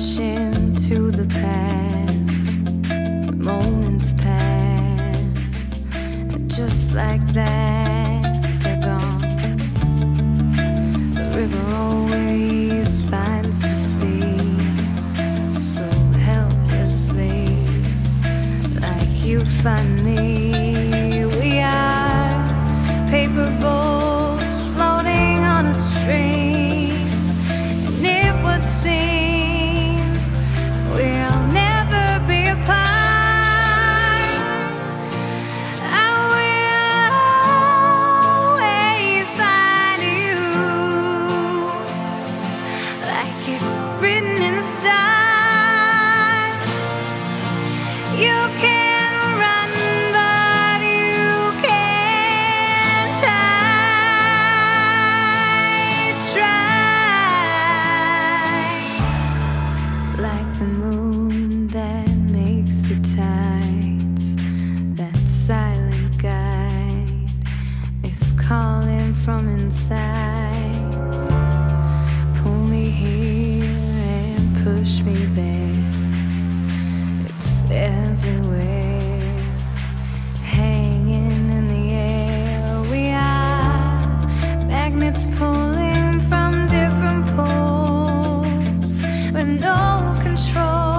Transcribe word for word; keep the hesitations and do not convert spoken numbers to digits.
rush into the past. Moments pass, just like that, they're gone. The river always finds the sea so helplessly, like you find me. We are paper boats floating on a stream, and it would seem we'll never be apart. I will always find you, like it's written in the stars. You can run, but you can't hide. Try, like the moon that makes the tides. That silent guide is calling from inside. Pull me here and push me back. It's everywhere, hanging in the air. We are magnets pulling from different poles with no control.